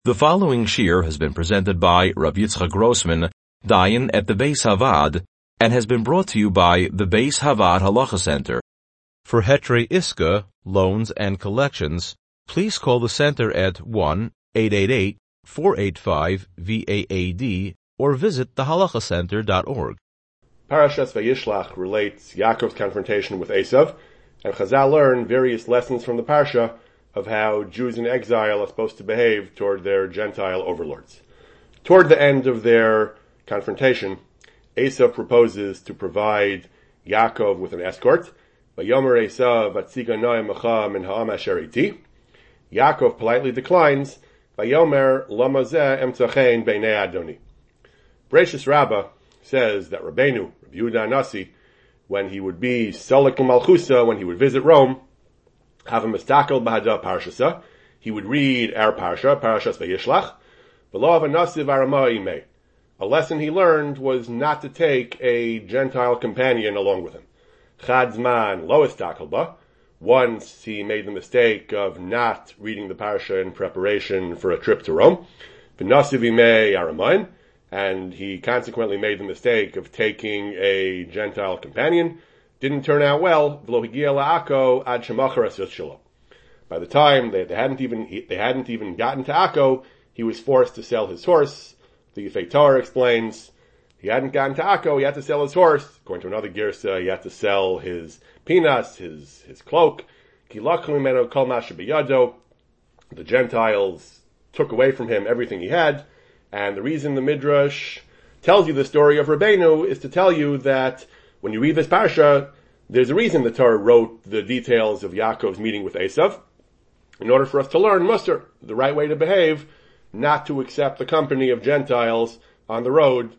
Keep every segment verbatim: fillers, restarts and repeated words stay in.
The following shir has been presented by Rav Yitzchak Grossman, Dayan at the Beis Havad, and has been brought to you by the Beis Havad Halacha Center. For Hetrei Iska, loans and collections, please call the center at one eight eight eight, four eight five, V A A D or visit the halacha center dot org. Parashas Vayishlach relates Yaakov's confrontation with Esav, and Chazal learn various lessons from the parsha of how Jews in exile are supposed to behave toward their Gentile overlords. Toward the end of their confrontation, Esav proposes to provide Yaakov with an escort. Vayomer Esav atziga noam mecha min ha'am asher iti. Yaakov politely declines. Vayomer lama zeh emtzachein beinei Adoni. Bereishis Rabbah says that Rabbeinu, Rabbi Yehuda Anasi, when he would be Solik Malchusa, when he would visit Rome, have a mistakel bahada parshasa. He would read our parsha, Parashas Vayishlach. V'lo av Anasi v'arama imei. A lesson he learned was not to take a Gentile companion along with him. Chadzman lo istakel ba. Once he made the mistake of not reading the parsha in preparation for a trip to Rome. V'nasi v'imei aramain. And he consequently made the mistake of taking a Gentile companion. Didn't turn out well. By the time they, they hadn't even they hadn't even gotten to Akko, he was forced to sell his horse. The Yifei Torah explains he hadn't gotten to Akko, he had to sell his horse. According to another girsa, he had to sell his peanuts, his his cloak. The Gentiles took away from him everything he had. And the reason the Midrash tells you the story of Rabbeinu is to tell you that when you read this parsha, there's a reason the Torah wrote the details of Yaakov's meeting with Esav, in order for us to learn Musar, the right way to behave, not to accept the company of Gentiles on the road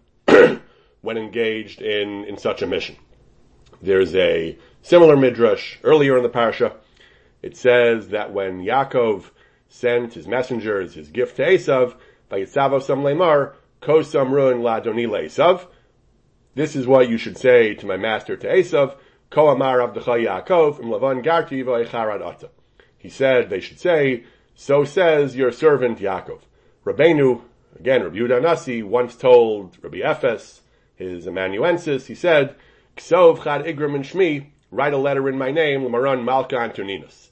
when engaged in, in such a mission. There's a similar Midrash earlier in the parsha. It says that when Yaakov sent his messengers his gift to Esav, Vayitzavosam leimar, kosam ruin la doni le'esav. This is what you should say to my master, to Esav. Ko amar avdecha Yaakov im lavan garti v'echarad ata. He said they should say, so says your servant Yaakov. Rabbeinu, again, Rabbi Yehuda Anasi, once told Rabbi Ephes, his amanuensis, he said, Ksov chad igram in shmi, write a letter in my name, l'maran malka Antoninus,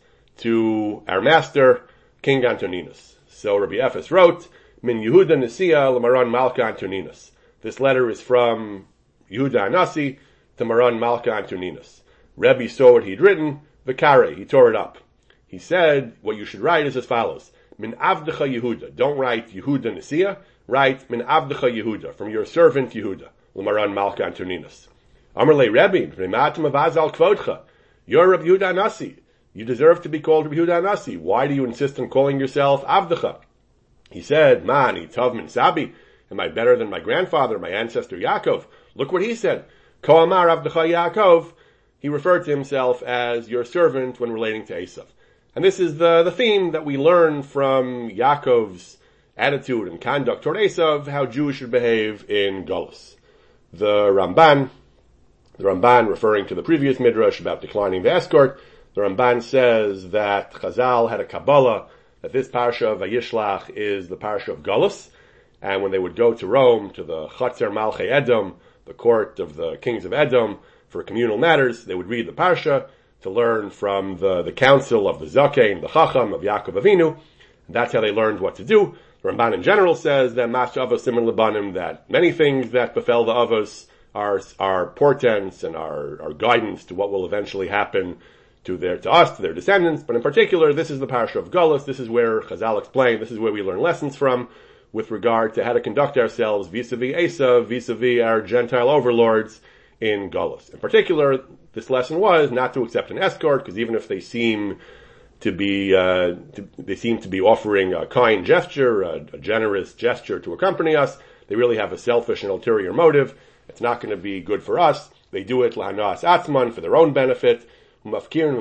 to our master, King Antoninus. So Rabbi Ephes wrote, Min Yehuda Nasiya l'maran malka Antoninus. This letter is from Yehuda Anasi to Maran Malka Antoninus. Rebbe saw what he'd written, v'kare, he tore it up. He said, what you should write is as follows. Min avdecha Yehuda. Don't write Yehuda Nasiya. Write Min avdecha Yehuda, from your servant Yehuda, l'maran Malka Antoninus. Amar le Rebbe, v'nematim avazal kvodcha. You're Rabbi Yehuda Anasi. You deserve to be called Rabbi Yehuda Anasi. Why do you insist on calling yourself avdecha? He said, Mani tov min sabi. Am I better than my grandfather, my ancestor Yaakov? Look what he said. Ko amar avdecha Yaakov. He referred to himself as your servant when relating to Esav. And this is the, the theme that we learn from Yaakov's attitude and conduct toward Esav, how Jews should behave in Golus. The Ramban, the Ramban referring to the previous Midrash about declining the escort, the Ramban says that Chazal had a Kabbalah that this parsha of Vayishlach is the parsha of Golus, and when they would go to Rome, to the Chatzer Malchei Edom, the court of the kings of Edom, for communal matters, they would read the parsha to learn from the, the council of the Zakein, the Chacham of Yaakov Avinu, and that's how they learned what to do. The Ramban in general says that Mash Avos Siman Labanim, that many things that befell the Avos are, are portents and are, are guidance to what will eventually happen to their, to us, to their descendants, but in particular, this is the parsha of Golus. This is where Chazal explained, this is where we learn lessons from with regard to how to conduct ourselves vis-a-vis Esav, vis-a-vis our Gentile overlords in Golus. In particular, this lesson was not to accept an escort, because even if they seem to be, uh, to, they seem to be offering a kind gesture, a, a generous gesture to accompany us, they really have a selfish and ulterior motive. It's not going to be good for us. They do it lahanas atzman, for their own benefit, and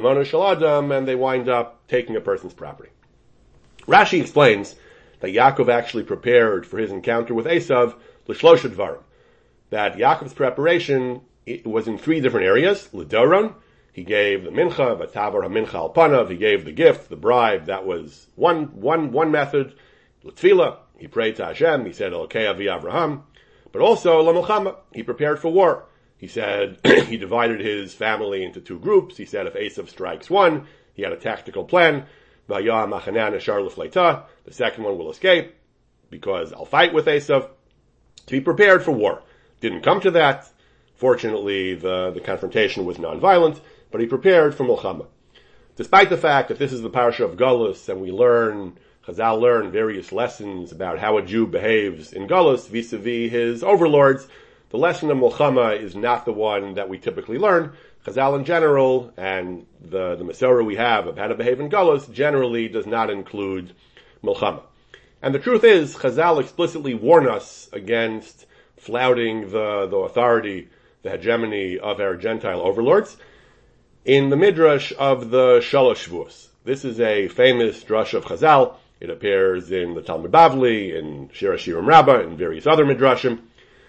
they wind up taking a person's property. Rashi explains that Yaakov actually prepared for his encounter with Esav l'shlosha dvarim. That Yaakov's preparation it was in three different areas. L'doron, he gave the mincha, v'tavar ha-mincha al panav, he gave the gift, the bribe. That was one one one method. L'tfila, he prayed to Hashem, he said, Elokei Avi Avraham, but also L'milchama, he prepared for war. He said, he divided his family into two groups. He said if Esav strikes one, he had a tactical plan. The second one will escape, because I'll fight with Esav. To be prepared for war. Didn't come to that. Fortunately, the, the confrontation was non-violent, but he prepared for Milchama. Despite the fact that this is the parasha of Galus, and we learn, Chazal learn various lessons about how a Jew behaves in Galus vis-a-vis his overlords, the lesson of Milchama is not the one that we typically learn. Chazal in general, and the, the Masorah we have of how to behave in Galus, generally does not include Milchama. And the truth is, Chazal explicitly warn us against flouting the, the authority, the hegemony of our Gentile overlords in the Midrash of the Shalosh Shavuos. This is a famous drush of Chazal. It appears in the Talmud Bavli, in Shir HaShirim Rabbah, and various other Midrashim.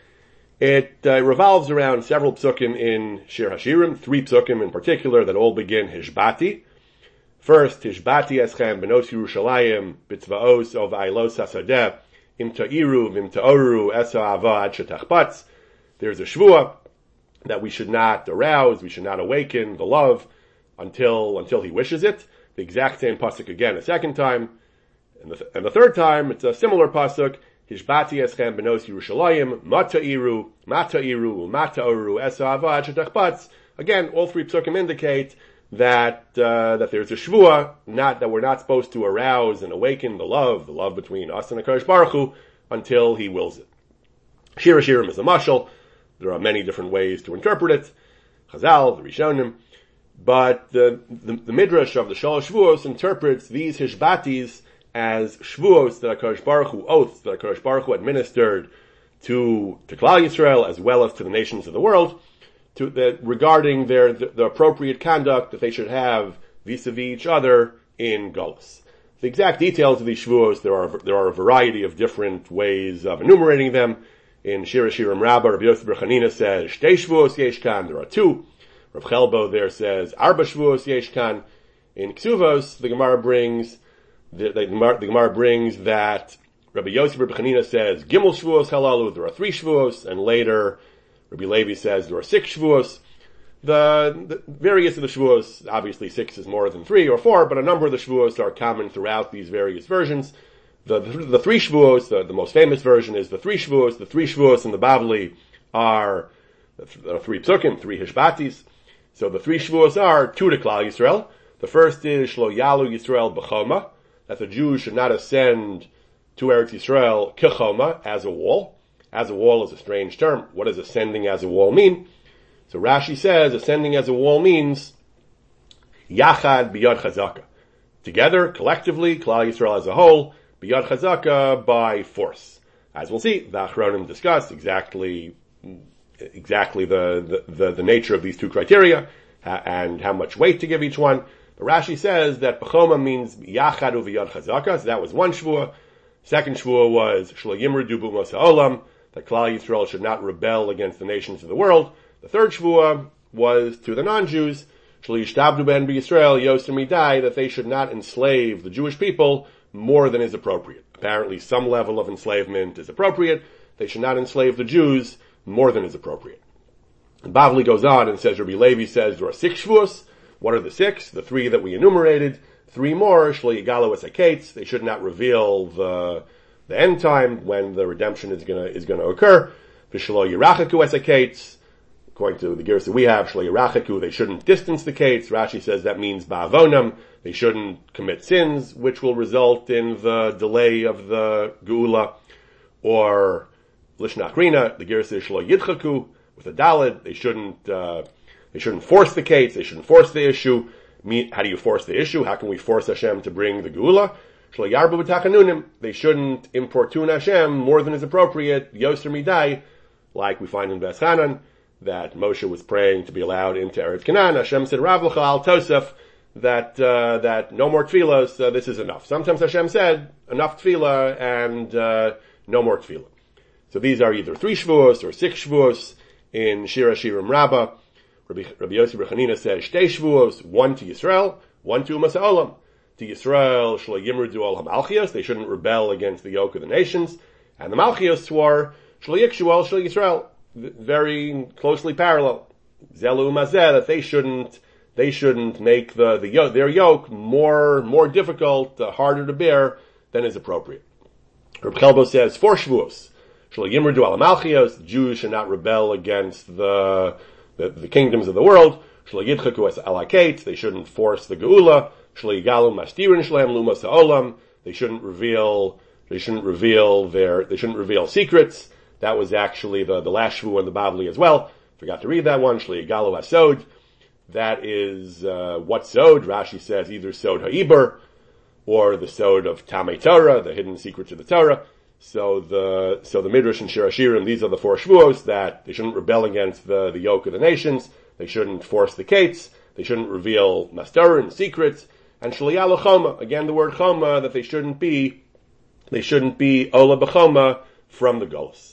It uh, revolves around several psukim in Shir HaShirim, three psukim in particular that all begin Hishbati. First, Hishbati eschem benos Yerushalayim b'tzvaos of ailos hasadeh im ta'iru v'im ta'oru esa ava ad shetachbatz. There's a shvua that we should not arouse, we should not awaken the love until until he wishes it. The exact same pasuk again a second time, and the, th- and the third time it's a similar pasuk. Hishbati eschem benos Yerushalayim ma ta'iru ma ta'iru ma ta'oru esa ava ad shetachbatz. Again, all three psukim indicate that uh, that there's a shvua, not that we're not supposed to arouse and awaken the love, the love between us and HaKadosh Baruch Hu, until he wills it. Shir HaShirim is a mashal. There are many different ways to interpret it. Chazal, the Rishonim. But the, the, the Midrash of the Shalosh Shvuos interprets these Hishbatis as Shvuos that HaKadosh Baruch Hu, oaths that HaKadosh Baruch Hu administered to, to Klal Yisrael as well as to the nations of the world, To the, regarding their the, the appropriate conduct that they should have vis-a-vis each other in Galus. The exact details of these shvuos, there are there are a variety of different ways of enumerating them. In Shir HaShirim Rabbah, Rabbi Yosef bar Chanina says Shtei shvuos yeshkan. There are two. Rav Chelbo there says Arba shvuos yeshkan. In Ksuvos, the Gemara brings the, the, the Gemara brings that Rabbi Yosef bar Chanina says Gimel shvuos halalu. There are three shvuos, and later Rabbi Levi says there are six shvuos. The, the various of the shvuos, obviously six is more than three or four, but a number of the shvuos are common throughout these various versions. The, the, the three shvuos, the, the most famous version is the three shvuos. The three shvuos in the Bavli are the three psukim, three hishbatis. So the three shvuos are two to Klal Yisrael. The first is Shlo Yalu Yisrael B'choma, that the Jews should not ascend to Eretz Yisrael Kechoma, as a wall. As a wall is a strange term. What does ascending as a wall mean? So Rashi says ascending as a wall means Yachad biyad chazaka. Together, collectively, Klal Yisrael as a whole, biyad chazaka, by force. As we'll see, the Achronim discuss exactly, exactly the, the, the, the nature of these two criteria, uh, and how much weight to give each one. But Rashi says that B'choma means Yachad uviyad chazaka, so that was one shvua. Second shvua was Shlo Yimru Dubu Mos Ha'olam, that Klal Yisrael should not rebel against the nations of the world. The third shvuah was to the non-Jews, Shlo Yishtabdu Ben B'Yisrael Yoser Midai, that they should not enslave the Jewish people more than is appropriate. Apparently some level of enslavement is appropriate. They should not enslave the Jews more than is appropriate. And Bavli goes on and says, Rabbi Levi says there are six shvuos. What are the six? The three that we enumerated. Three more, Shlo Yigalu Es HaKetz, they should not reveal the the end time when the redemption is gonna is gonna occur. V'shlo Yirachaku Es HaKetz, according to the gears that we have, Shlo Yirachaku, they shouldn't distance the Ketz. Rashi says that means Ba'avonam, they shouldn't commit sins, which will result in the delay of the Geula. Or Lishnakrina, the gears says Shlo Yidchaku, with a Daled, they shouldn't uh, they shouldn't force the Ketz, they shouldn't force the issue. How do you force the issue? How can we force Hashem to bring the Geula? Shlo Yarbu B'Takanunim, they shouldn't importune Hashem more than is appropriate, Yoser Midai, like we find in Veschanan, that Moshe was praying to be allowed into Eretz Canaan. Hashem said, Rav L'cha al Tosef, that, uh, that no more tefillah, so this is enough. Sometimes Hashem said, enough tefillah, and, uh, no more tefillah. So these are either three shvuos or six shvuos in Shir HaShirim Rabbah. Rabbi, Rabbi Yossi bar Chanina says, Shtei shvuos, one to Yisrael, one to Umas Ha'olam. to Yisrael, Shlo Yimru Du Ol HaMalchios, they shouldn't rebel against the yoke of the nations. And the Malchios swore, Shlo Yikshu Ol Shlo Yisrael, very closely parallel. Zelu Mazeh, that they shouldn't, they shouldn't make the, the yoke, their yoke more, more difficult, uh, harder to bear than is appropriate. Reb Chelbo says, four Shavuos, Shlo Yimru Du Ol HaMalchios, Jews should not rebel against the, the, the kingdoms of the world. Shlo Yidchaku Es Alakate, they shouldn't force the Geula. Shlo Yigalu Mastirin Shlem Lumos HaOlam, they shouldn't reveal, they shouldn't reveal their, they shouldn't reveal secrets. That was actually the, the last Shavuot in the Bavli as well. Forgot to read that one. Shlo Yigalu HaSod. That is, uh, what Sod? Rashi says either Sod HaIber, or the Sod of Tamei Torah, the hidden secrets of the Torah. So the, so the Midrash and Shir Hashirim, these are the four Shavuos, that they shouldn't rebel against the, the yoke of the nations. They shouldn't force the Kates. They shouldn't reveal Mastarim and secrets. And Shlo Yalu Choma, again the word Choma, that they shouldn't be, they shouldn't be Ola B'Choma from the Golus.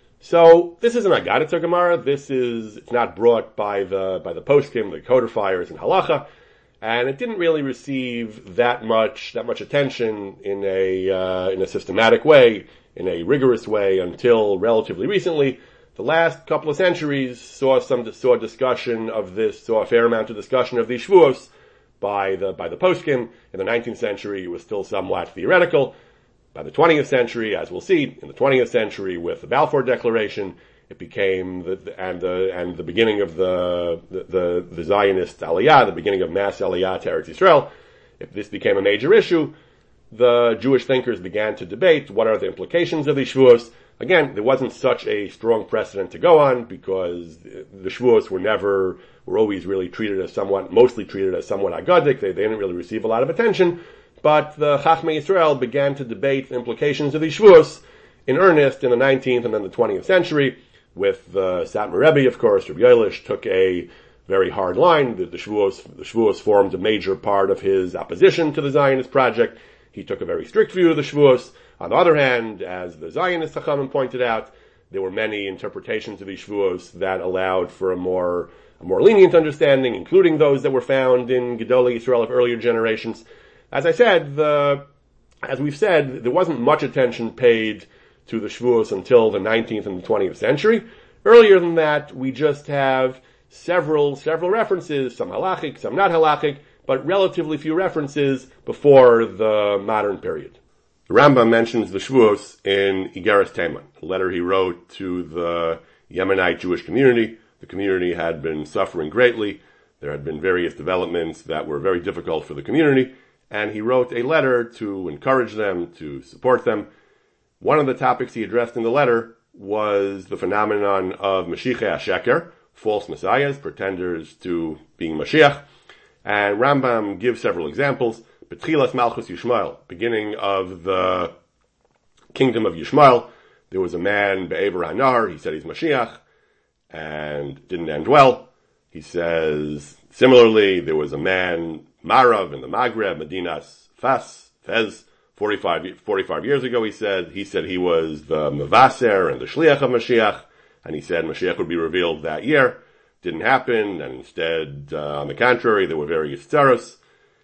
So, this is an Agadah Gemara. This is, it's not brought by the, by the poskim, the codifiers in Halacha, and it didn't really receive that much, that much attention in a, uh, in a systematic way, in a rigorous way until relatively recently. The last couple of centuries saw some, saw discussion of this, saw a fair amount of discussion of these Shvuos by the, by the poskim. In the nineteenth century, it was still somewhat theoretical. By the twentieth century, as we'll see, in the twentieth century with the Balfour Declaration, it became the, the and the and the beginning of the the, the, the Zionist Aliyah, the beginning of mass Aliyah to Eretz Yisrael. If this became a major issue, the Jewish thinkers began to debate what are the implications of these Shavuos. Again, there wasn't such a strong precedent to go on because the Shavuos were never, were always really treated as somewhat, mostly treated as somewhat agadic. They, they didn't really receive a lot of attention. But the Chachmei Yisrael began to debate the implications of these Shavuos in earnest in the nineteenth and then the twentieth century, with the Satmar Rebbe, of course. Rabbi Yoelish took a very hard line. The, the Shavuos, the Shavuos formed a major part of his opposition to the Zionist project. He took a very strict view of the Shavuos. On the other hand, as the Zionist Chachamim pointed out, there were many interpretations of these Shavuos that allowed for a more, a more lenient understanding, including those that were found in Gedolei Yisrael of earlier generations. As I said, the, as we've said, there wasn't much attention paid to the Shavuos until the nineteenth and the twentieth century. Earlier than that, we just have several, several references, some halachic, some not halachic, but relatively few references before the modern period. The Rambam mentions the Shavuos in Igeres Teman, a letter he wrote to the Yemenite Jewish community. The community had been suffering greatly. There had been various developments that were very difficult for the community. And he wrote a letter to encourage them, to support them. One of the topics he addressed in the letter was the phenomenon of Mashiach HaSheker, false messiahs, pretenders to being Mashiach. And Rambam gives several examples. Betchilas Malchus Yishmael, beginning of the kingdom of Yishmael, there was a man, Be'ever HaNahar, he said he's Mashiach, and it didn't end well. He says, similarly, there was a man, Marav in the Maghreb, Medinas Fas, Fez, forty-five, forty-five years ago, he said, he said he was the Mevaser and the Shliach of Mashiach, and he said Mashiach would be revealed that year. Didn't happen, and instead, uh, on the contrary, there were various tzaros,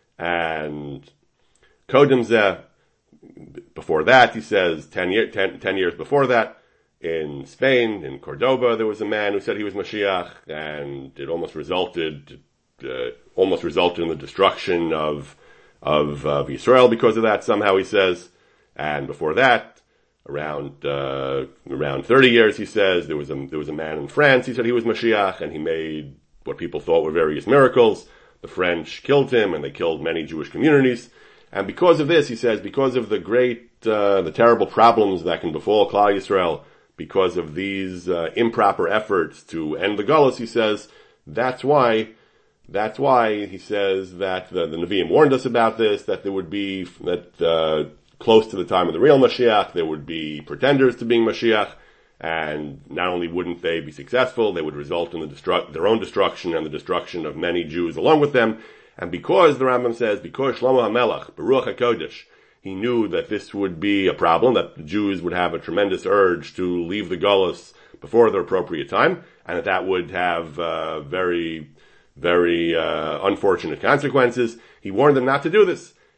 and Kodem Zeh, before that, he says, ten, year, ten, ten years before that, in Spain, in Cordoba, there was a man who said he was Mashiach, and it almost resulted, uh, almost resulted in the destruction of, of, of Israel because of that, somehow he says. And before that, around, uh, around thirty years, he says, there was a, there was a man in France, he said he was Mashiach, and he made what people thought were various miracles. The French killed him, and they killed many Jewish communities. And because of this, he says, because of the great, uh, the terrible problems that can befall Klal Yisrael, because of these, uh, improper efforts to end the Golus, he says, that's why, that's why, he says, that the, the Nevi'im warned us about this, that there would be, that, uh, close to the time of the real Mashiach, there would be pretenders to being Mashiach, and not only wouldn't they be successful, they would result in the destru- their own destruction and the destruction of many Jews along with them. And because, the Rambam says, because Shlomo HaMelech, Baruch HaKodesh, he knew that this would be a problem, that the Jews would have a tremendous urge to leave the Golus before the appropriate time, and that that would have uh, very, very uh, unfortunate consequences. He warned them not to do this.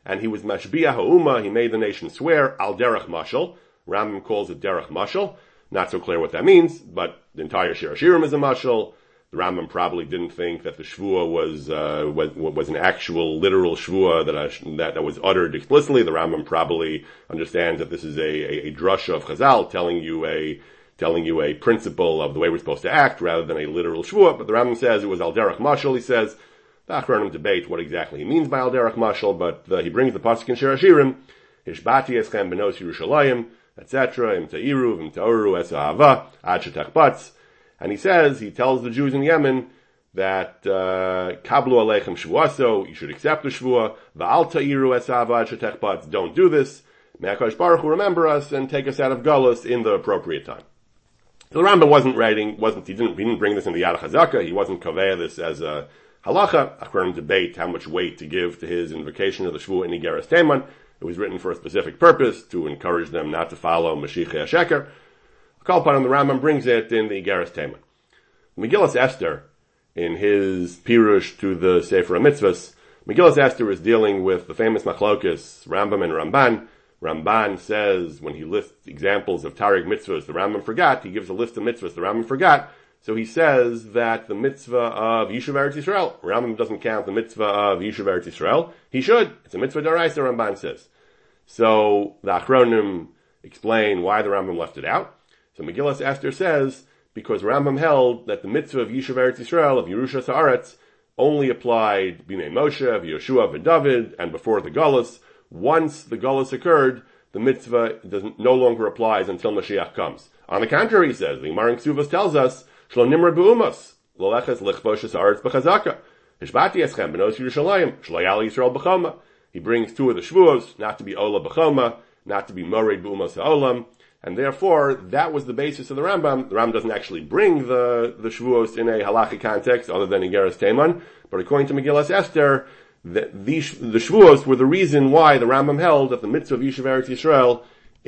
and he was mashbiah ha'uma, he made the nation swear, al derech mashal. Rambam calls it derech mashal. Not so clear what that means, but the entire Shir Hashirim is a mashal. The Rambam probably didn't think that the shvua was, uh, was, was an actual literal shvua that, I, that, that was uttered explicitly. The Rambam probably understands that this is a, a, a drasha of Chazal telling you a, telling you a principle of the way we're supposed to act rather than a literal shvua. But the Rambam says it was al derech mashal. He says, the Achronim debate what exactly he means by al derech mashal, but uh, he brings the pasuk in Shir Hashirim, Hishbati eschem benos Yerushalayim, et cetera, im ta'iru, im ta'oru, es ahava, ad shetech batz. And he says, he tells the Jews in Yemen that, uh, kablu aleichem shvuaso, you should accept the shvua, va'al ta'iru, es ahava, ad shetech batz, don't do this. May HaKadosh Baruch Hu remember us and take us out of Galus in the appropriate time. So the Rambam wasn't writing, wasn't, he didn't, he didn't bring this in the Yad HaChazaka, he wasn't kaveya this as a halacha. Achronim debate how much weight to give to his invocation of the shvua in Igeres Teman. It was written for a specific purpose, to encourage them not to follow Mashiach HaSheker. Kol Panim, the Rambam brings it in the Igeres Teman. Megillas Esther, in his Pirush to the Sefer HaMitzvahs, Megillas Esther is dealing with the famous machlokes, Rambam and Ramban. Ramban says, when he lists examples of Taryag mitzvahs, the Rambam forgot, he gives a list of mitzvahs the Rambam forgot, so he says that the mitzvah of Yishuv Eretz Yisrael, Rambam doesn't count the mitzvah of Yishuv Eretz Yisrael, he should. It's a mitzvah d'oraisa, Ramban says. So the Achronim explain why the Rambam left it out. So Megillas Esther says, because Rambam held that the mitzvah of Yishuv Eretz Yisrael, of Yerusha Sa'aretz, only applied B'nei Moshe, of Yeshua, and David, and before the Galus. Once the Galus occurred, the mitzvah doesn't, no longer applies until Mashiach comes. On the contrary, he says, the Gemara in Ksuvos tells us, Shlo nimra b'umas, l'leches lichvosh ha'aretz b'chazaka, hishbati eschem b'nos Yerushalayim, shlo yal Yisrael b'choma. He brings two of the shvuos, not to be ola b'choma, not to be mored b'umas ha'olam, and therefore, that was the basis of the Rambam. The Rambam doesn't actually bring the, the shvuos in a halachic context, other than Igeres Teman, but according to Megillas Esther, the, the, the shvuos were the reason why the Rambam held that the mitzvah of Yishuv Eretz Yisrael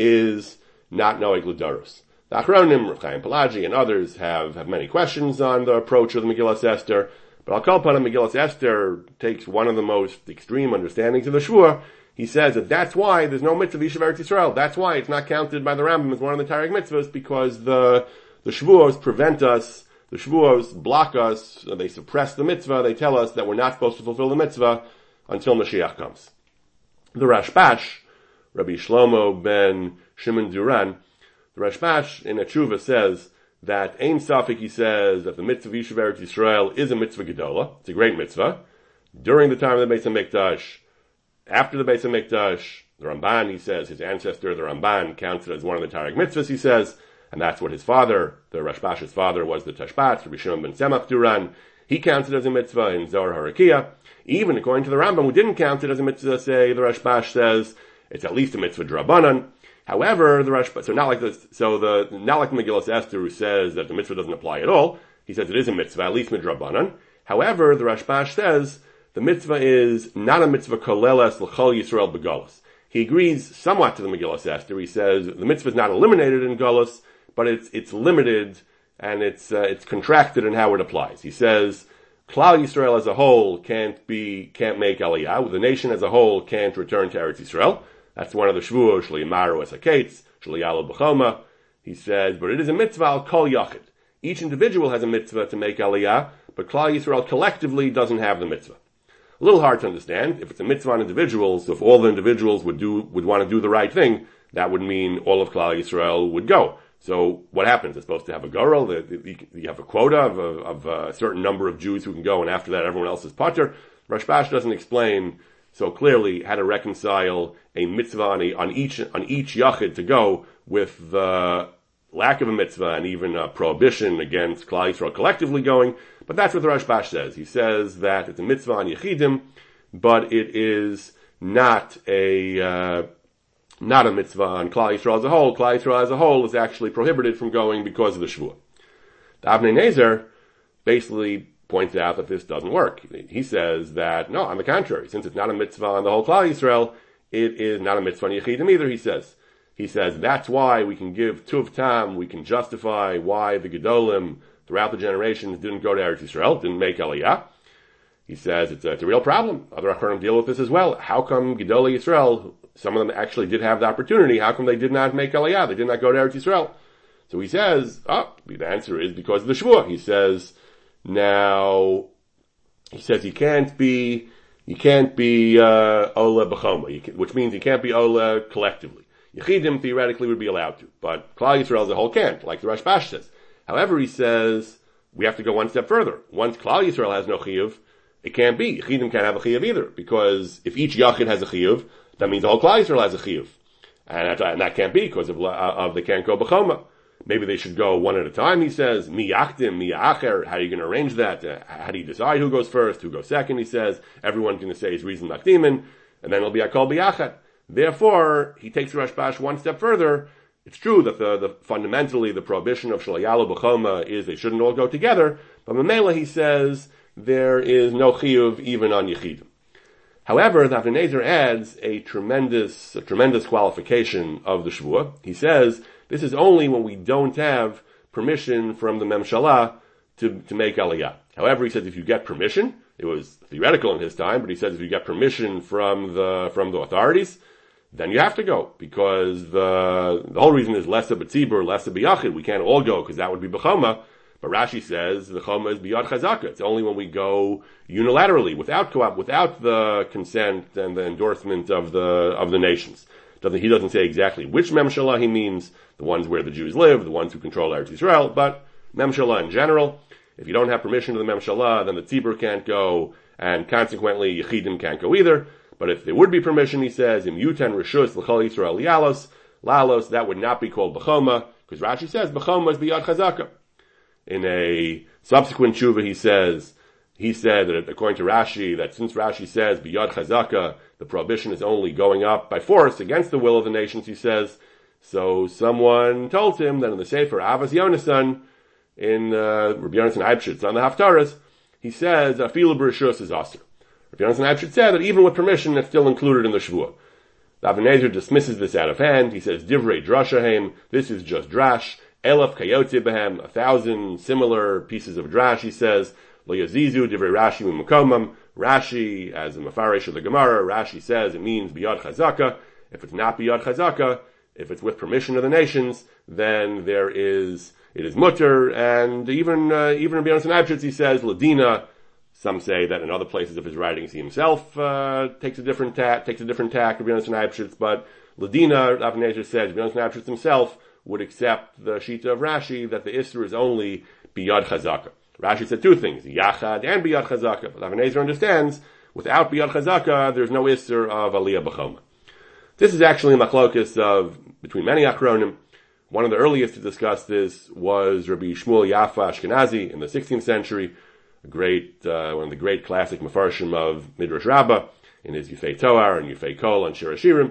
is not noeg l'daros. The Achronim, Rav Chaim Pelagi, and others have, have many questions on the approach of the Megillas Esther, but I'll call upon Megillas Esther takes one of the most extreme understandings of the shvua. He says that that's why there's no mitzvah of Yishuv Eretz Yisrael. That's why it's not counted by the Rambam as one of the Taryag mitzvahs, because the, the shvuos prevent us, the shvuos block us, they suppress the mitzvah, they tell us that we're not supposed to fulfill the mitzvah until Mashiach comes. The Rashbash, Rabbi Shlomo ben Shimon Duran, the Rashbash in a tshuva says that Ein Safik, he says that the mitzvah of Yishuv Eretz Yisrael is a mitzvah gedola. It's a great mitzvah. During the time of the Beis HaMikdash, after the Beis HaMikdash, the Ramban, he says, his ancestor, the Ramban, counts it as one of the Taryag mitzvahs, he says, and that's what his father, the Rashbash's father, was the Tashbat, Rabbi Shimon ben Tzemach Duran. He counts it as a mitzvah in Zohar Harakiah. Even according to the Rambam, who didn't count it as a mitzvah, say, the Rashbash says, it's at least a mitzvah d'Rabbanan. However, the Rashbash, so not like this, so the, not like the Megillas Esther, who says that the mitzvah doesn't apply at all. He says it is a mitzvah, at least midrabbanan. However, the Rashbash says, the mitzvah is not a mitzvah koleles l'chol Yisrael begalus. He agrees somewhat to the Megillas Esther. He says the mitzvah is not eliminated in galus, but it's, it's limited and it's, uh, it's contracted in how it applies. He says, Klal Yisrael as a whole can't be, can't make Aliyah. The nation as a whole can't return to Eretz Yisrael. That's one of the shvuos, Shli Yamaru es haketz, Shli Yalu b'choma. He says, but it is a mitzvah al kol yachid. Each individual has a mitzvah to make Aliyah, but Klal Yisrael collectively doesn't have the mitzvah. A little hard to understand. If it's a mitzvah on individuals, if all the individuals would do, would want to do the right thing, that would mean all of Klal Yisrael would go. So what happens? It's supposed to have a goral. You have a quota of, a, of a certain number of Jews who can go, and after that everyone else is pater. Rashbash doesn't explain so clearly how to reconcile a mitzvah on, a, on each on each yachid to go with the lack of a mitzvah and even a prohibition against Klal Yisrael collectively going. But that's what the Rashbash says. He says that it's a mitzvah on yechidim, but it is not a uh, not a mitzvah on Klal Yisrael as a whole. Klal Yisrael as a whole is actually prohibited from going because of the shvuah. The Avnei Nezer basically points out that this doesn't work. He says that, no, on the contrary, since it's not a mitzvah on the whole Klal Yisrael, it is not a mitzvah on yechidim either, he says. He says that's why we can give tuv tam, we can justify why the Gedolim throughout the generations didn't go to Eretz Yisrael, didn't make Aliyah. he says it's a, it's a real problem. Other Acharonim deal with this as well. How come Gedolei Yisrael, some of them actually did have the opportunity, how come they did not make Aliyah? They did not go to Eretz Yisrael. So he says, oh, the answer is because of the Shvuah. He says, now, he says he can't be, you can't be, uh, Ola B'choma, which means he can't be Ola collectively. Yechidim theoretically would be allowed to, but Klal Yisrael as a whole can't, like the Rashbash says. However, he says, we have to go one step further. Once Klal Yisrael has no chiyuv, it can't be. Yechidim can't have a chiyuv either, because if each Yachid has a chiyuv, that means the whole Klal Yisrael has a chiyuv. And that, and that can't be, because of, of they can't go B'choma. Maybe they should go one at a time, he says. Mi yachdim, mi acher. How are you going to arrange that? Uh, how do you decide who goes first, who goes second, he says. Everyone's going to say his reason makdimin, and then it'll be akol b'yachat. Therefore, he takes Rashbash one step further. It's true that the, the fundamentally the prohibition of shalayalu b'choma is they shouldn't all go together, but Mamela, he says, there is no chiyuv even on yechidim. However, the Avnei Nezer adds a tremendous, a tremendous qualification of the Shvuah. He says, this is only when we don't have permission from the Memshalah to, to make Aliyah. However, he says if you get permission, it was theoretical in his time, but he says if you get permission from the, from the authorities, then you have to go, because the, the whole reason is less of a tzibur, less of a yachid. We can't all go, because that would be b'choma. But Rashi says the choma is biyad chazaka. It's only when we go unilaterally, without co-op, without the consent and the endorsement of the, of the nations. Doesn't, he doesn't say exactly which memshalah he means, the ones where the Jews live, the ones who control Eretz Yisrael, but memshalah in general. If you don't have permission to the memshalah, then the tzibur can't go, and consequently yechidim can't go either. But if there would be permission, he says, im yutan rishus l'chol Yisrael yalos, lalos, that would not be called b'choma, because Rashi says b'choma is biyad chazaka. In a subsequent tshuva, he says, he said that according to Rashi, that since Rashi says biyad chazaka, the prohibition is only going up by force against the will of the nations, he says, so someone told him that in the Sefer Avos Yonasan, in uh, Rabbi Yonasan Eibshitz on the Haftarahs, he says, afilu b'rishus is aser. Rabbi Yonasan Eibshitz said that even with permission, it's still included in the Shvuah. The Avnei Nezer dismisses this out of hand. He says, divrei drashahem, this is just drash. Elef kayotze behem, a thousand similar pieces of drash, he says. Lo yazizu divrei Rashi mumukomam. Rashi, as a mafarish of the Gemara, Rashi says it means biyad chazaka. If it's not biyad chazaka, if it's with permission of the nations, then there is, it is mutter, and even, uh, even Rabbi Yonasan Eibshitz, he says, ladina. Some say that in other places of his writings he himself, uh, takes a different tack, takes a different tack, Rabbi Yonasan Eibshitz, but ladina, Avnei Nezer says, Rabbi Yonasan Eibshitz himself would accept the Shita of Rashi that the Isser is only biyad chazaka. Rashi said two things, Yachad and biyad chazaka. But Avnei Nezer understands, without biyad chazaka, there's no Isser of Aliyah b'choma. This is actually a machlokus of, between many Achronim. One of the earliest to discuss this was Rabbi Shmuel Yafa Ashkenazi in the sixteenth century, a great, uh, one of the great classic mafarshim of Midrash Rabbah, in his Yufei Toar and Yufei Kol and Shir Hashirim.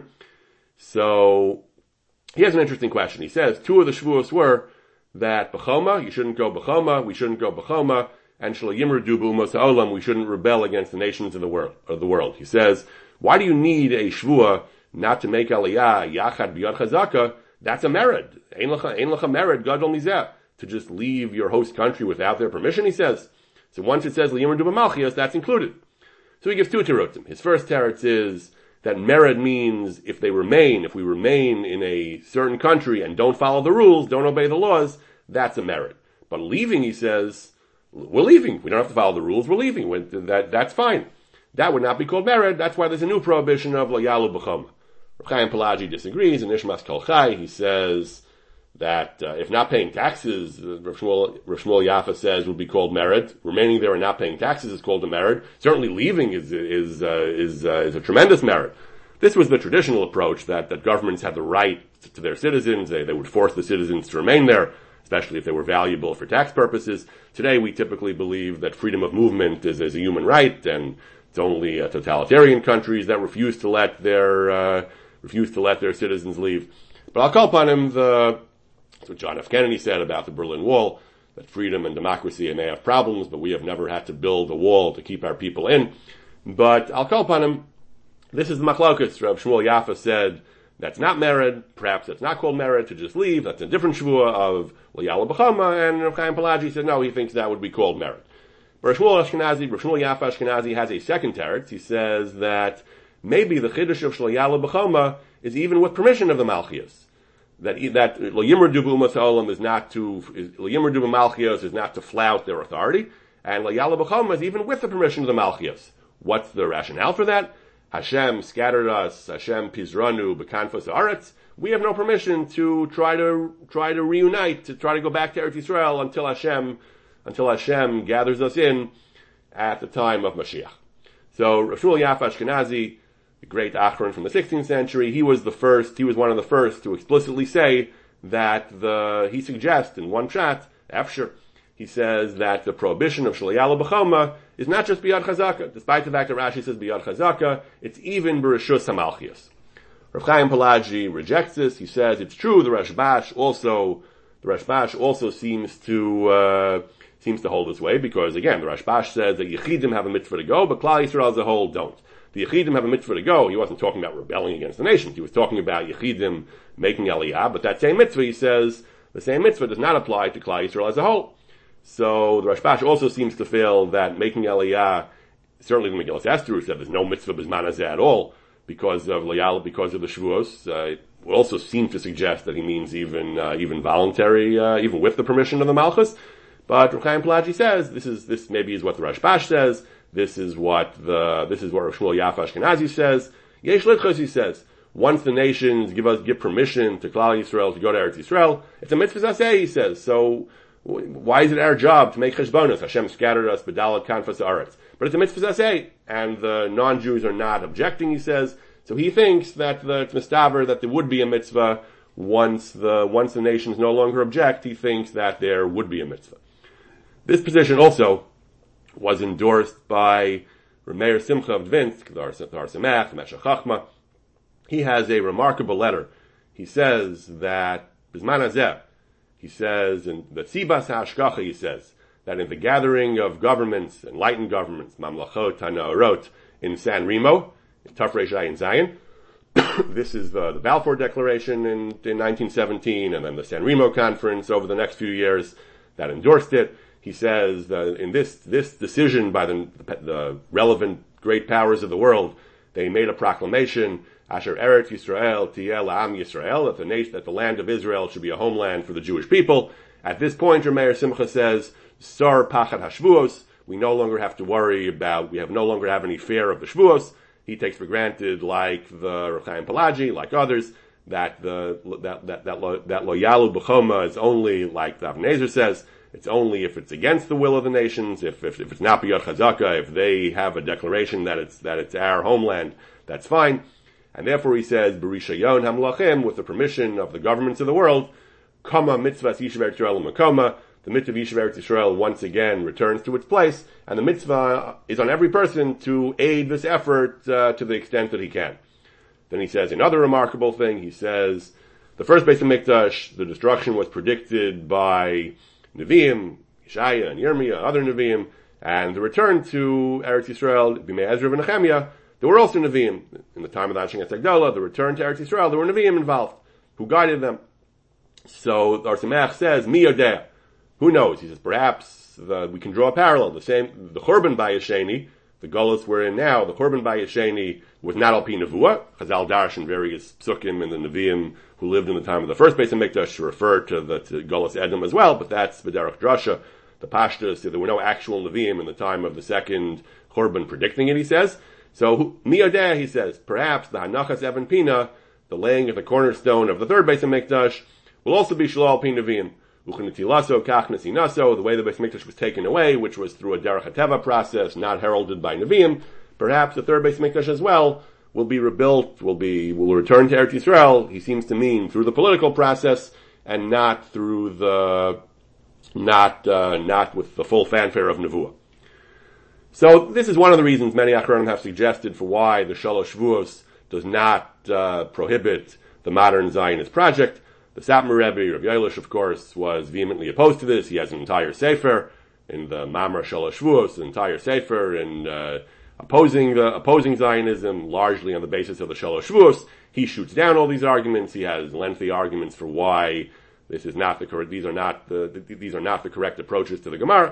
So, he has an interesting question. He says, two of the Shvuos were that B'choma, you shouldn't go B'choma, we shouldn't go B'choma, and Shlo Yimru Dubu Mosa'olam, we shouldn't rebel against the nations of the world, of the world. He says, why do you need a Shvuah not to make Aliyah, Yachad B'yad Chazaka? That's a merid. Ein lecha, ein lecha merid, Gadol Mizeh. To just leave your host country without their permission, he says. So once it says L'yimru Dubu Malchios, that's included. So he gives two terutzim. His first teretz is that merid means if they remain, if we remain in a certain country and don't follow the rules, don't obey the laws, that's a merid. But leaving, he says, we're leaving. We don't have to follow the rules, we're leaving. That, that's fine. That would not be called merid. That's why there's a new prohibition of lo yalu b'choma. Reb Chaim Pelagi disagrees. In Nishmas Kol Chai, he says that uh, if not paying taxes, uh, Rav Shmuel, Rav Shmuel Yafa says would be called merid. Remaining there and not paying taxes is called a merid. Certainly leaving is is uh, is uh, is a tremendous merid. This was the traditional approach that that governments had the right to their citizens. They they would force the citizens to remain there, especially if they were valuable for tax purposes. Today, we typically believe that freedom of movement is, is a human right, and it's only uh, totalitarian countries that refuse to let their uh, refuse to let their citizens leave. But I'll call upon him the. That's what John F. Kennedy said about the Berlin Wall, that freedom and democracy may have problems, but we have never had to build a wall to keep our people in. But I'll call upon him. This is the machlokus. Rav Shmuel Yafa said that's not merid, perhaps that's not called merid, to just leave. That's a different shvuah of L'yala B'chama, and Rav Chaim Pelagi said no, he thinks that would be called merid. Rav Shmuel Ashkenazi, Rav Shmuel Yaffa Ashkenazi has a second teretz. He says that maybe the chiddush of Shloyala B'choma is even with permission of the Malchias. That that Lo Yimrdu B'umas Ha'olam is not to Lo Yimrdu B'Malchias is not to flout their authority, and Lo Yala B'choma is even with the permission of the Malchias. What's the rationale for that? Hashem scattered us, Hashem pizranu b'kanfos haaretz. We have no permission to try to try to reunite, to try to go back to Eretz Yisrael until Hashem until Hashem gathers us in at the time of Mashiach. So Rav Shmuel Yaffa Ashkenazi, the great Achron from the sixteenth century, he was the first, he was one of the first to explicitly say that the, he suggests in one pshat, Efsher, he says that the prohibition of Shloyala B'choma is not just Biyad Chazaka, despite the fact that Rashi says Biyad Chazaka, it's even B'Rishus HaMalchias. Rav Chaim Pelagi rejects this. He says it's true. The Rashbash also, the Rashbash also seems to uh, seems to hold this way because again, the Rashbash says that Yechidim have a mitzvah to go, but Klal Yisrael as a whole don't. The Yechidim have a mitzvah to go. He wasn't talking about rebelling against the nations. He was talking about Yechidim making Aliyah. But that same mitzvah, he says, the same mitzvah does not apply to Klal Yisrael as a whole. So the Rashbash also seems to feel that making Aliyah, certainly the Megillas Esther said there's no mitzvah b'zman hazeh at all. Because of Layal, because of the Shavuos, uh, it would also seem to suggest that he means even, uh, even voluntary, uh, even with the permission of the Malchus. But Rav Chaim Pelagi says, this is, this maybe is what the Rashbash says, this is what the, this is what Rav Shmuel Yaffa Ashkenazi says, Yesh Litchos, he says, once the nations give us, give permission to Klal Yisrael to go to Eretz Yisrael, it's a mitzvah zaseh, he says, so, why is it our job to make cheshbonos? Hashem scattered us, bedalat kanfas aretz. But it's a mitzvah zaseh, and the non-Jews are not objecting, he says. So he thinks that the, it's mistaver that there would be a mitzvah once the, once the nations no longer object, he thinks that there would be a mitzvah. This position also was endorsed by Rameir Simcha of Dvinsk, the Har Samech, the Meshech Chachma. He has a remarkable letter. He says that, Bizman Hazeh, he says, in the Tzibas HaAshkacha, he says, that in the gathering of governments, enlightened governments, Mamlachot HaNaorot, in San Remo, in Tafresh Ayin Zion, this is the, the Balfour Declaration in, in nineteen seventeen, and then the San Remo Conference over the next few years that endorsed it. He says that in this, this decision by the, the relevant great powers of the world, they made a proclamation, Asher Eretz Yisrael Tiyeh La'am Yisrael, that the nation, that the land of Israel should be a homeland for the Jewish people. At this point, Rameir Simcha says, Sar Pachat HaShvuos, we no longer have to worry about, we have no longer have any fear of the Shvuos. He takes for granted, like the Rav Chaim Pelagi, like others, that the, that, that, that, lo, that Lo Yalu B'choma is only, like the Avnei Nezer says, it's only if it's against the will of the nations, if, if, if it's not B'yad Chazaka, if they have a declaration that it's, that it's our homeland, that's fine. And therefore he says, B'rishayon HaMelachim, with the permission of the governments of the world, Kama Mitzvah Yishuv Eretz Yisrael U'Makoma, the mitzvah of Yishuv Eretz Yisrael once again returns to its place, and the mitzvah is on every person to aid this effort uh, to the extent that he can. Then he says another remarkable thing. He says, the first Beis HaMikdash, the destruction was predicted by Nevi'im, Yeshaya and Yirmiyah, other Nevi'im, and the return to Eretz Yisrael, B'mei Ezra and Nehemiah, there were also Nevi'im. In the time of the Anshin Etzagdola, the return to Eretz Yisrael, there were Nevi'im involved, who guided them. So, the Har Samech says, Mi Yodeh, who knows? He says, perhaps the, we can draw a parallel. The same, the Churban Bayesheni, the Golos we're in now, the Churban Bayesheni was not Al Pi Nevuah. Chazal Darsh and various Psukim and the Nevi'im who lived in the time of the first Beis HaMikdash refer to the to Golos Edom as well, but that's B'derech Drasha. The Pashtus, there were no actual Nevi'im in the time of the second Churban predicting it, he says. So, Miyodeh, he says, perhaps the Hanachas Evan Pina, the laying of the cornerstone of the third Beis HaMikdash, will also be Shalal Pi Nevi'im. Uchnetilaso, Kach Nesinaso, the way the Beis HaMikdash was taken away, which was through a Derech HaTeva process, not heralded by Nevi'im, perhaps the third Beis HaMikdash as well will be rebuilt, will be, will return to Eretz Yisrael, he seems to mean through the political process, and not through the, not, uh, not with the full fanfare of Nevuah. So, this is one of the reasons many Achronim have suggested for why the Shalosh Shavuos does not, uh, prohibit the modern Zionist project. The Satmar Rebbe, Rav Yaelish, of course, was vehemently opposed to this. He has an entire sefer in the Mamar Shalosh Shavuos, an entire sefer in uh, opposing the opposing Zionism, largely on the basis of the Shalosh Shavuos. He shoots down all these arguments. He has lengthy arguments for why this is not the correct. These are not the these are not the correct approaches to the Gemara.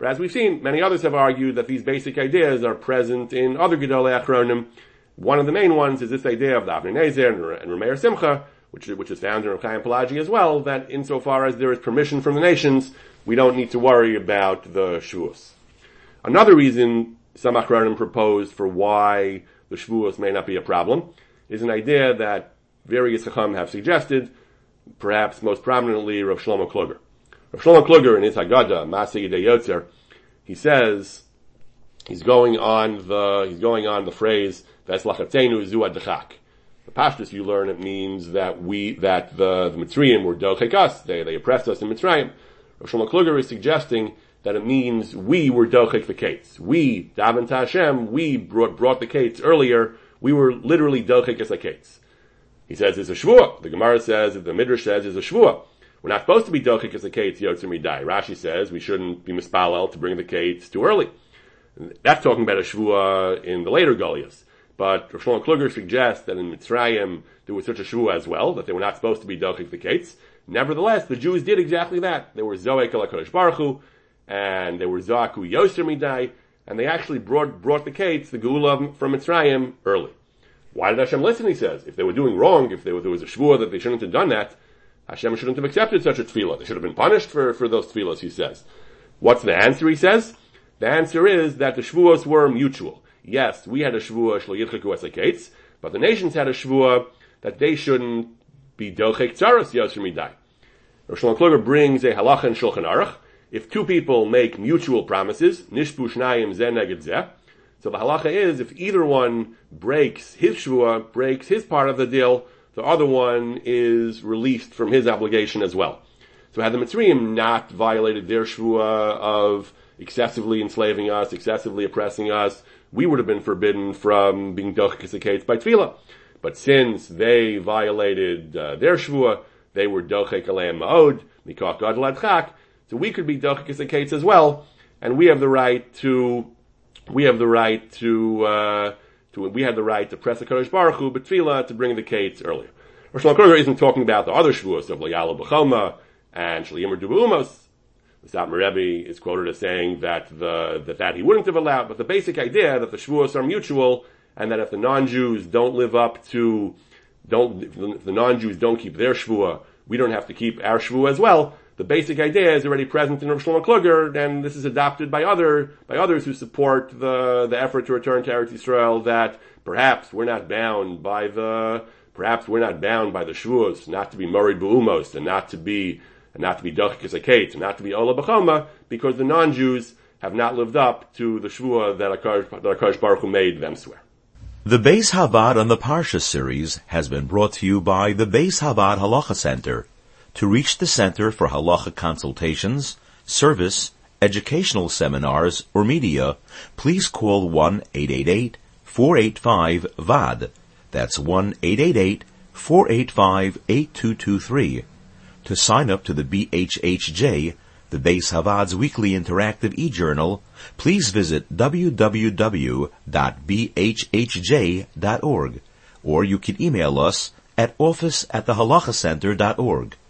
But as we've seen, many others have argued that these basic ideas are present in other Gedolei Achronim. One of the main ones is this idea of the Avnei Nezer and Rameir Simcha, which, which is found in Reb Chaim Pelagi as well, that insofar as there is permission from the nations, we don't need to worry about the Shavuos. Another reason some Achronim proposed for why the Shavuos may not be a problem is an idea that various Chacham have suggested, perhaps most prominently Rav Shlomo Kluger. Rav Shlomo Kluger in his Haggadah, Maseh Yidei Yotzer, he says, he's going on the, he's going on the phrase, V'eslachatzenu zu adchak. The Pashtus you learn, it means that we, that the, the Mitzrayim were dochek us, they, they oppressed us in Mitzrayim. Rav Shlomo Kluger is suggesting that it means we were dochek the kates. We, Daven to Hashem, we brought, brought the kates earlier, we were literally dochek as the kates. He says it's a shvuah. The Gemara says, the Midrash says it's a shvuah. We're not supposed to be dochek as the kates yotzer midai. Rashi says we shouldn't be mispalel to bring the kates too early. That's talking about a shvuah in the later Goliaths. But Rav Shlomo Kluger suggests that in Mitzrayim there was such a shvuah as well, that they were not supposed to be dochek the kates. Nevertheless, the Jews did exactly that. They were zoek al HaKadosh Baruch Hu, and they were zaku yotzer midai, and they actually brought, brought the kates, the Geula from Mitzrayim, early. Why did Hashem listen, he says? If they were doing wrong, if there was, there was a shvuah that they shouldn't have done that, Hashem shouldn't have accepted such a tefillah. They should have been punished for, for those tefillahs, he says. What's the answer, he says? The answer is that the shvuahs were mutual. Yes, we had a shvuah, shlo yitchaku es hakates, but the nations had a shvuah that they shouldn't be dochek tzaras yosher midai. Rav Shlomo Kluger brings a halacha in Shulchan Aruch. If two people make mutual promises, nishbu shnayim zeh neged zeh, so the halacha is, if either one breaks his shvuah, breaks his part of the deal, the other one is released from his obligation as well. So had the Mitzrayim not violated their shvuah of excessively enslaving us, excessively oppressing us, we would have been forbidden from being dochek as by tefillah. But since they violated uh, their shvuah, they were dochek aleim ma'od, mikach gadol adchak, so we could be dochek as as well, and we have the right to We have the right to, uh, to, we have the right to press the Kadosh Baruch Hu, but tefillah, to bring the kates earlier. Rosh Shlomo Kluger isn't talking about the other shvuos of L'yala B'choma and Sh'liyimur Dubu The Satmar Rebbe is quoted as saying that the, that, that he wouldn't have allowed, but the basic idea that the shvuos are mutual, and that if the non-Jews don't live up to, don't, if the non-Jews don't keep their shvuah, we don't have to keep our shvuah as well. The basic idea is already present in Rav Shlomo Kluger, and this is adopted by other by others who support the the effort to return to Eretz Yisrael. That perhaps we're not bound by the perhaps we're not bound by the shvuos, not to be morid b'umos, and not to be and not to be dochek as and not to be ola b'choma, because the non-Jews have not lived up to the shvuah that HaKadosh Baruch Hu made them swear. The Beis Havad on the Parsha series has been brought to you by the Beis Havad Halacha Center. To reach the Center for Halacha consultations, service, educational seminars, or media, please call one eight eight eight, four eight five, V A D. That's one eight eight eight, four eight five, eight two two three. To sign up to the B H H J, the Beis Havad's weekly interactive e-journal, please visit w w w dot b h h j dot org, or you can email us at office at the halacha center dot org.